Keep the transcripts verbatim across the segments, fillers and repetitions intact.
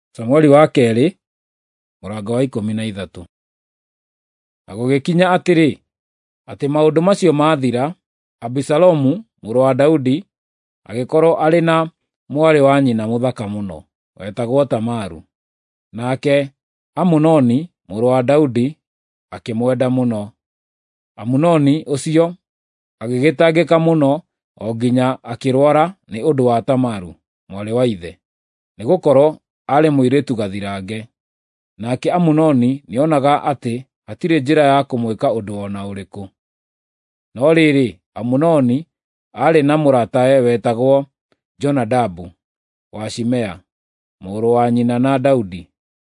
Samũeli wa kerĩ, mũrango wa ikũmi na ithatũ. Na gũgĩkinya atĩrĩ, atĩ maũndũ macio mathira, Abisalomu mũrũ wa Daudi agĩkorwo arĩ na mwarĩ wa nyina mũthaka mũno, wetagwo Tamaru. Nake Amunoni mũrũ wa Daudi akĩmwenda mũno. Amunoni ũcio agĩgĩtangĩka mũno o nginya akĩrwara nĩ ũndũ wa Tamaru, mwarĩ wa ithe, nĩgũkorwo arĩ mũirĩtu gathirange. Nake Amunoni nĩonaga atĩ hatirĩ njĩra ya kũmwĩka ũndũ o na ũrĩkũ. No rĩrĩ, Amunoni aarĩ na mũratawe wetagwo Jonadabu wa Shimea, mũrũ wa nyina na Daudi.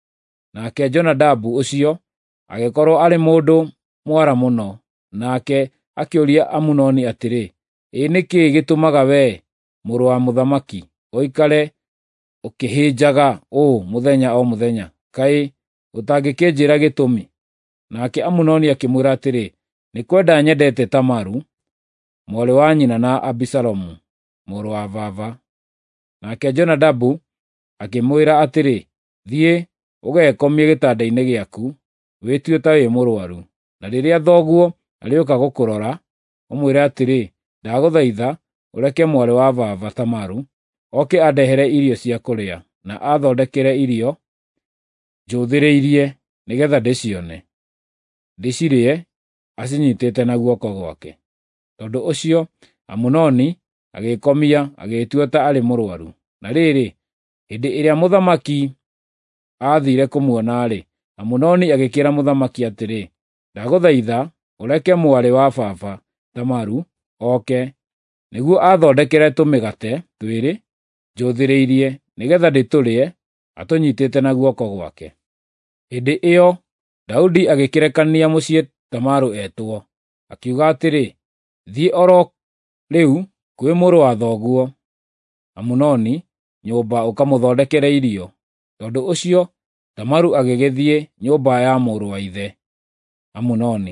Nake Jonadabu ũcio agĩkorwo arĩ mũndũ mwara mũno, nake akĩũria Amunoni atĩrĩ, ĩ nĩ kĩĩ gĩtũmaga wee, mũrũ wa mũthamaki, ũikare ũkĩhĩnjaga ũũ mũthenya o mũthenya? Kaĩ ũtangĩkĩnjĩra gĩtũmi? Nake Amunoni akĩmwĩra atĩrĩ, nĩ kwenda nyendete Tamaru, mwarĩ wa nyina na Abisalomu, mũrũ wa baba. Nake Jonadabu akĩmwĩra atĩrĩ, thiĩ ũgekomie gĩtanda-inĩ gĩaku, wĩtue ta wĩ mũrwaru, na rĩrĩa thoguo arĩũka gũkũrora, ũmwĩre atĩrĩ, ndagũthaitha ũreke mwarĩ wa baba Tamaru oke andehere irio cia kũrĩa, na athondekere irio njũthĩrĩirie nĩgeetha ndĩcione, ndĩcirĩe acinyiitĩte na guoko gwake. Tondũ ũcio Amunoni agĩĩkomia agĩĩtua ta arĩ mũrwaru. Na rĩrĩ, hĩndĩ ĩrĩa mũthamaki aathiire kũmuona-rĩ, Amunoni agĩkĩra mũthamaki atĩrĩ, ndagũthaitha ũreke mwarĩ wa baba Tamaru oke, nĩguo athondekere tũmĩgate twĩrĩ njũthĩrĩirie, nĩgeetha ndĩtũrĩe atũnyiitĩte na guoko gwake. Hĩndĩ ĩyo Daudi agĩkĩrekania mũciĩ Tamaru etwo, akiuga atĩrĩ, thiĩ oro rĩu kwĩ mũrũ wa thoguo Amunoni nyũmba ũkamũthondekere irio. Tondũ ũcio Tamaru agĩgĩthiĩ nyũmba ya mũrũ wa ithe Amunoni,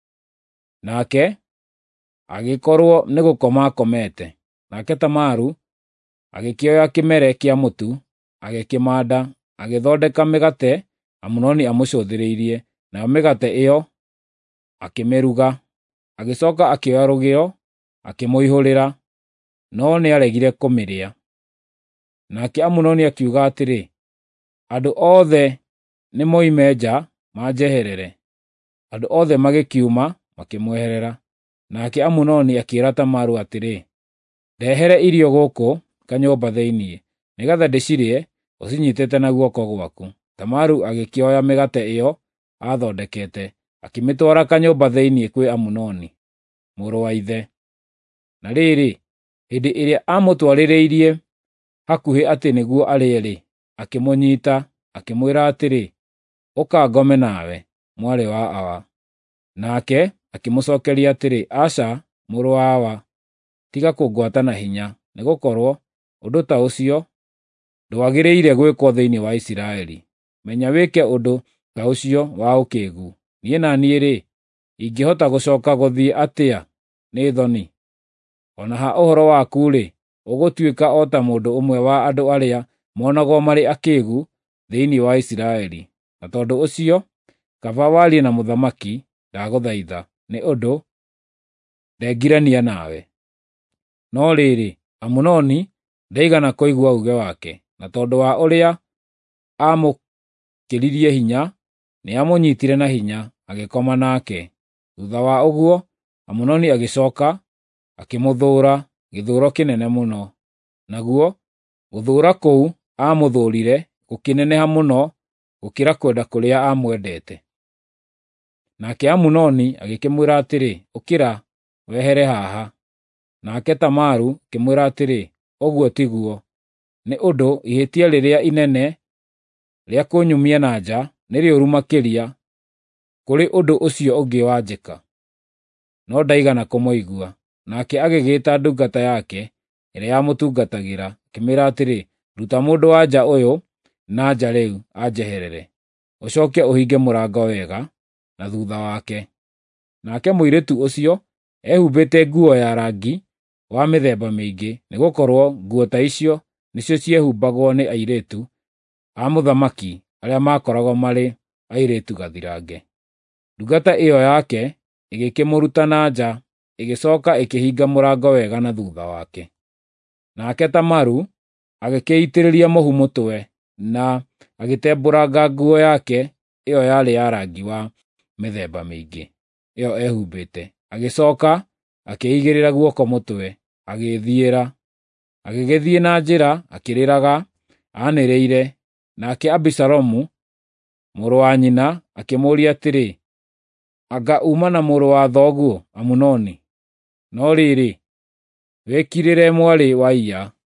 nake agĩkorwo nĩ gũkoma akomete. Nake Tamaru agĩkĩoya kĩmere kĩa mũtu, agĩkĩmanda, agĩthondeka mĩgate Amunoni amũcũthĩrĩirie, nayo mĩgate ĩyo akĩmĩruga. Agĩcooka akĩoya rũgĩo akĩmũihũrĩra, no nĩaregire kũmĩrĩa. Nake Amunoni akiuga atĩrĩ, andũ othe nĩ moime nja manjeherere. Andũ othe magĩkiuma makĩmweherera. Nake Amunoni akĩĩra Tamaru atĩrĩ, ndehere irio gũkũ kanyũmba thĩinĩ, nĩgeetha ndĩcirĩe ũcinyiitĩte na guoko gwaku. Tamaru agĩkĩoya mĩgate ĩyo aathondekete, akĩmĩtwara kanyũmba thĩinĩ kwĩ Amunoni, mũrũ wa ithe. Na rĩrĩ, hĩndĩ ĩrĩa aamũtwarĩrĩirie hakuhĩ atĩ nĩguo arĩe-rĩ, akĩmũnyiita, akĩmwĩra atĩrĩ, ũka ngome nawe, mwarĩ wa awa. Nake akĩmũcookeria atĩrĩ, aca, mũrũ wa awa, tiga kũngwata na hinya, nĩgũkorwo ũndũ ta ũcio ndwagĩrĩire gwĩkwo thĩinĩ wa Isiraeli. Menya wĩke ũndũ ta ũcio wa ũkĩĩgu. Niĩ na niĩ-rĩ, ingĩhota gũcooka gũthiĩ atĩa nĩ thoni? O na ha ũhoro waku-rĩ, ũgũtuĩka o ta mũndũ ũmwe wa andũ arĩa monagwo marĩ akĩĩgu thĩinĩ wa Isiraeli. Na tondũ ũcio, kaba warie na mũthamaki, ndagũthaitha, nĩ ũndũ ndengirania nawe. No rĩrĩ, Amunoni ndaigana kũigua uuge wake, na tondũ wa ũrĩa aamũkĩririe hinya, nĩamũnyiitire na hinya, agĩkoma nake. Thuutha wa ũguo, Amunoni agĩcooka akĩmũthũũra gĩthũũro kĩnene mũno. Naguo gũthũũra kũu aamũthũũrire gũkĩneneha mũno gũkĩra kwenda kũrĩa aamwendete. Nake Amunoni agĩkĩmwĩra atĩrĩ, ũkĩra wehere haha. Nake Tamaru akĩmwĩra atĩrĩ, ũguo tiguo, nĩ ũndũ ihĩtia rĩrĩa inene rĩa kũnyumia na nja nĩ rĩũru makĩria kũrĩ ũndũ ũcio ũngĩ wanjĩka. No ndaigana kũmũigua. Nake agĩgĩĩta ndungata yake ĩrĩa yamũtungatagĩra, akĩmĩĩra atĩrĩ, ruta mũndũ-wa-nja ũyũ na nja rĩu anjeherere, ũcooke ũhinge mũrango wega na thuutha wake. Nake mũirĩtu ũcio ehumbĩte nguo ya rangi wa mĩthemba mĩingĩ, nĩgũkorwo nguo ta icio nĩcio ciehumbagwo nĩ airĩtu a mũthamaki arĩa makoragwo marĩ airĩtu gathirange. Ndungata ĩyo yake ĩgĩkĩmũruta na nja, ĩgĩcooka ĩkĩhinga mũrango wega na thutha wake. Nake Tamaru agĩkĩitĩrĩria mũhu mũtwe na agĩtembũranga nguo yake ĩyo yarĩ ya rangi wa mĩthemba mĩingĩ ĩyo ehumbĩte, agĩcooka akĩigĩrĩra guoko mũtwe, agĩĩthiĩra. Agĩgĩthiĩ na njĩra akĩrĩraga aanĩrĩire, nake Abisalomu mũrũ wa nyina akĩmũũria atĩrĩ, anga uma na mũrũ wa thoguo Amunoni? No rĩrĩ, wĩkirĩre mwarĩ wa iya.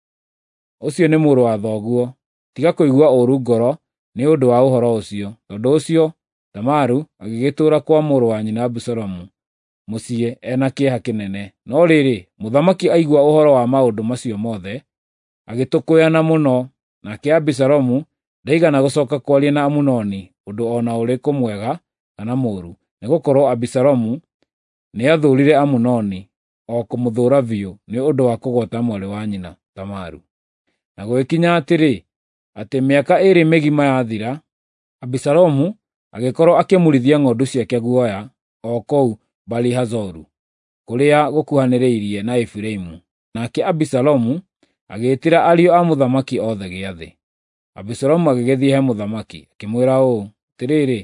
Ũcio nĩ mũrũ wa thoguo. Tiga kũigua ũũru ngoro nĩ ũndũ wa ũhoro ũcio. Tondũ ũcio Tamaru agĩgĩtũũra kwa mũrũ wa nyina Abisalomu mũciĩ ena kĩeha kĩnene. No rĩrĩ, mũthamaki aigua ũhoro wa maũndũ macio mothe, agĩtũkũyana mũno, nake Abisalomu ndaigana gũcooka kwaria na Amunoni ũndũ o na ũrĩkũ mwega kana mũũru, nĩgũkorwo Abisalomu nĩathũũrire Amunoni, o kũmũthũũra biũ nĩ ũndũ wa kũgwata mwarĩ wa nyina Tamaru. Na gũgĩkinya atĩrĩ, atĩ mĩaka ĩĩrĩ mĩgima yathira, Abisalomu agĩkorwo akĩmũrithia ng'ondu ciake guoya o kũu Baali-Hazoru, kũrĩa gũkuhanĩrĩirie na Efiraimu. Nake Abisalomu agĩĩtĩra ariũ a mũthamaki othe gĩathĩ. Abisalomu agĩgĩthiĩ he mũthamaki, akĩmwĩra ũũ, atĩrĩrĩ,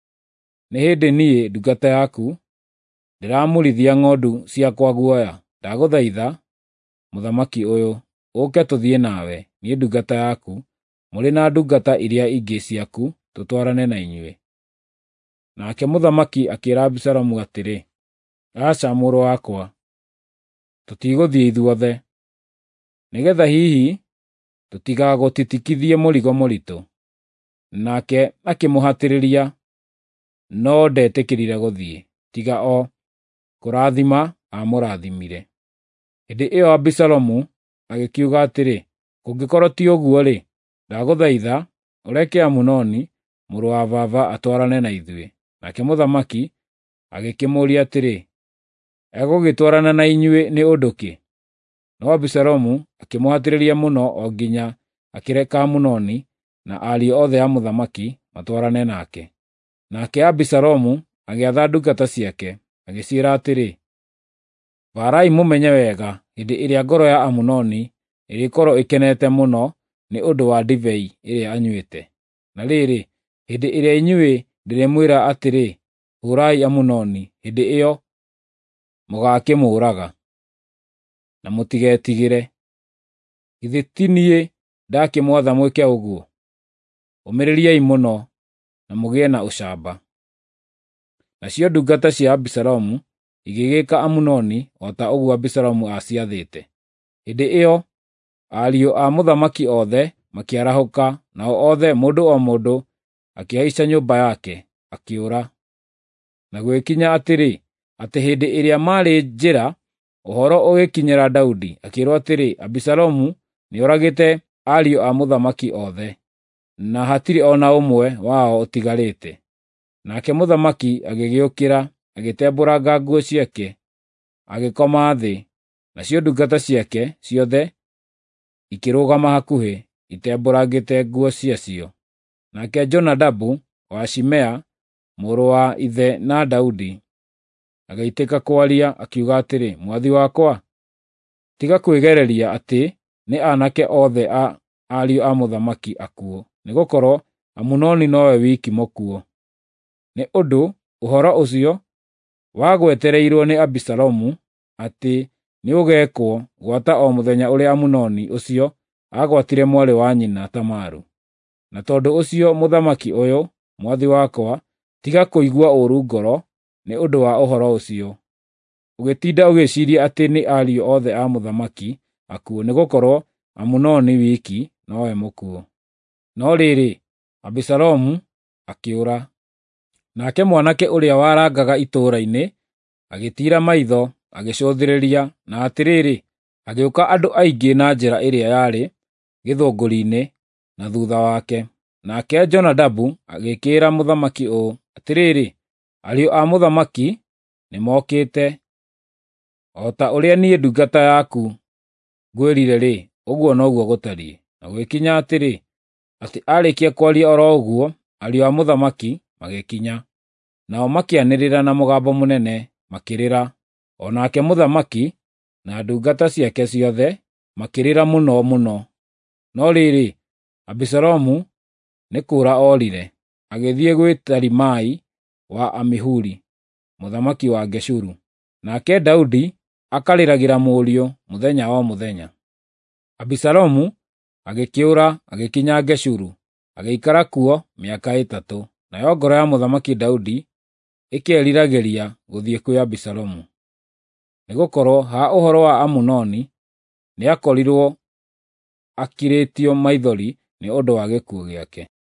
nĩ hĩndĩ niĩ ndungata yaku ndĩramũrithia ng'ondu ciakwa guoya. Ndagũthaitha mũthamaki ũyũ, ũke tũthiĩ nawe, niĩ ndungata yaku, mũrĩ na ndungata iria ingĩ ciaku, tũtwarane na inyuĩ. Nake mũthamaki akĩĩra Abisalomu atĩrĩ, aca mũrũ wakwa, tũtigũthiĩ ithuothe, nĩgeetha hihi tũtigagũtitikithie mũrigo mũritũ. Nake akĩmũhatĩrĩria, no ndetĩkĩrire gũthiĩ, tiga o kũrathima aamũrathimire. Hĩndĩ ĩyo Abisalomu agĩkiuga atĩrĩ, kũngĩkorwo ti ũguo-rĩ, ndagũthaitha ũreke Amunoni mũrũ wa baba atwarane na ithuĩ. Nake mũthamaki agĩkĩmũũria atĩrĩ, egũgĩtwarana na inyuĩ nĩ ũndũ kĩ? No Abisalomu akĩmũhatĩrĩria mũno o nginya akĩreka Amunoni na ariũ othe a mũthamaki matwarane nake. Nake Abisalomu agĩatha ndungata ciake, agĩciĩra atĩrĩ, barai mũmenye wega hĩndĩ ĩrĩa ngoro ya Amunoni ĩrĩkorwo ĩkenete mũno nĩ ũndũ wa ndibei ĩrĩa anyuĩte. Na rĩrĩ, hĩndĩ ĩrĩa inyuĩ ndĩrĩmwĩra atĩrĩ, hũũrai Amunoni, hĩndĩ ĩyo mũgakĩmũũraga, na mũtigetigĩre. Githĩ ti niĩ ndakĩmwatha mwĩke ũguo? Ũmĩrĩriai mũno na mũgĩe na ũcamba. Nacio ndungata cia Abisalomu igĩgĩka Amunoni o ta ũguo Abisalomu aaciathĩte. Hĩndĩ ĩyo ariũ a mũthamaki othe makĩarahũka, nao othe mũndũ o mũndũ akĩhaica nyũmba yake, akĩũra. Na gwĩkinya atĩrĩ, atĩ hĩndĩ ĩrĩa maarĩ njĩra, ũhoro ũgĩkinyĩra Daudi, akĩĩrwo atĩrĩ, Abisalomu nĩoragĩte ariũ a mũthamaki othe, na hatirĩ o na ũmwe wao ũtigarĩte. Nake mũthamaki agĩgĩũkĩra, agĩtembũranga nguo ciake, agĩkoma thĩ, nacio ndungata ciake ciothe ikĩrũgama hakuhĩ, itembũrangĩte nguo ciacio. Nake Jonadabu wa Shimea, mũrũ wa ithe na Daudi, agĩitĩka kwaria, akiuga atĩrĩ, mwathi wakwa, tiga kwĩgereria atĩ nĩ aanake othe a ariũ a mũthamaki akuũ, nĩgũkorwo Amunoni nowe wiki mũkuũ. Nĩ ũndũ ũhoro ũcio wagwetereirwo nĩ Abisalomu atĩ nĩũgekwo gwata o mũthenya ũrĩa Amunoni ũcio aagwatire mwarĩ wa nyina Tamaru. Na tondũ ũcio mũthamaki ũyũ, mwathi wakwa, tiga kũigua ũũru ngoro nĩ ũndũ wa ũhoro ũcio, ũgĩtinda ũgĩciiria atĩ nĩ ariũ othe a mũthamaki akuũ, nĩgũkorwo Amunoni wiki nowe mũkuũ. No rĩrĩ, Abisalomu akĩũra. Nake mwanake ũrĩa warangaga itũũra-inĩ agĩtiira maitho, agĩcũthĩrĩria, na atĩrĩrĩ, agĩũka andũ aingĩ na njĩra ĩrĩa yarĩ gĩthũngũri-inĩ na thuutha wake. Nake Jonadabu agĩkĩĩra mũthamaki ũũ, atĩrĩrĩ, ariũ a mũthamaki nĩmokĩte. O ta ũrĩa niĩ ndungata yaku ngwĩrire-rĩ, ũguo noguo gũtariĩ. Na gwĩkinya atĩrĩ, atĩ arĩkia kwaria oro ũguo, ariũ a mũthamaki magĩkinya, nao makĩanĩrĩra na mũgambo mũnene makĩrĩra, o nake mũthamaki na ndungata ciake ciothe makĩrĩra mũno mũno. No rĩrĩ, Abisalomu nĩ kũũra orire, agĩthiĩ gwĩ Talimai wa Amihuri, mũthamaki wa Geshuru. Nake Daudi akarĩragĩra mũriũ mũthenya o mũthenya. Abisalomu agĩkĩũra agĩkinya Geshuru, agĩikara kuo mĩaka ĩtatũ. Nayo ngoro ya mũthamaki Daudi ĩkĩeriragĩria gũthiĩ kwĩ Abisalomu, nĩgũkorwo ha ũhoro wa Amunoni nĩakorirwo akirĩtio maithori nĩ ũndũ wa gĩkuũ gĩake.